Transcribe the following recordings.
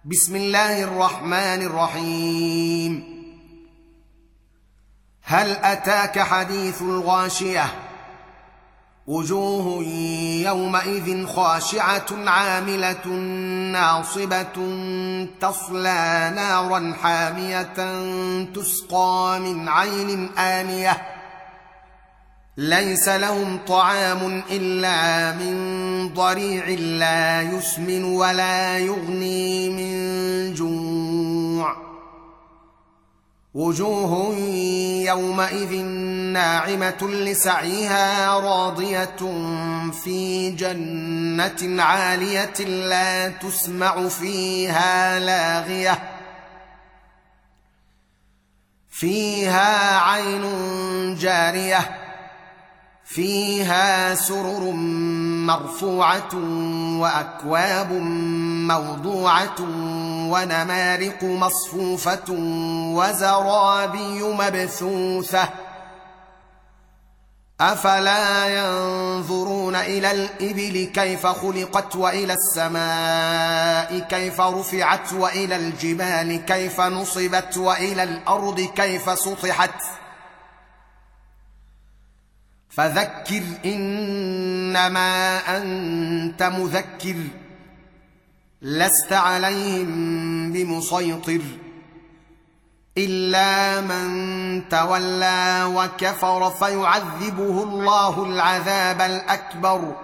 بسم الله الرحمن الرحيم. هل أتاك حديث الغاشية؟ وجوه يومئذ خاشعة عاملة ناصبة تصلى نارا حامية تسقى من عين آنية ليس لهم طعام إلا من ضريع لا يسمن ولا يغني من جوع. وجوه يومئذ ناعمة لسعيها راضية في جنة عالية لا تسمع فيها لاغية فيها عين جارية فيها سرر مرفوعة وأكواب موضوعة ونمارق مصفوفة وزرابي مبثوثة أفلا ينظرون إلى الإبل كيف خلقت وإلى السماء كيف رفعت وإلى الجبال كيف نصبت وإلى الأرض كيف سطحت فذكر إنما أنت مذكر لست عليهم بمسيطر إلا من تولى وكفر فيعذبه الله العذاب الأكبر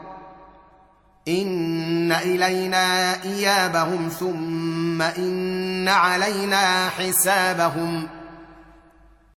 إن إلينا إيابهم ثم إن علينا حسابهم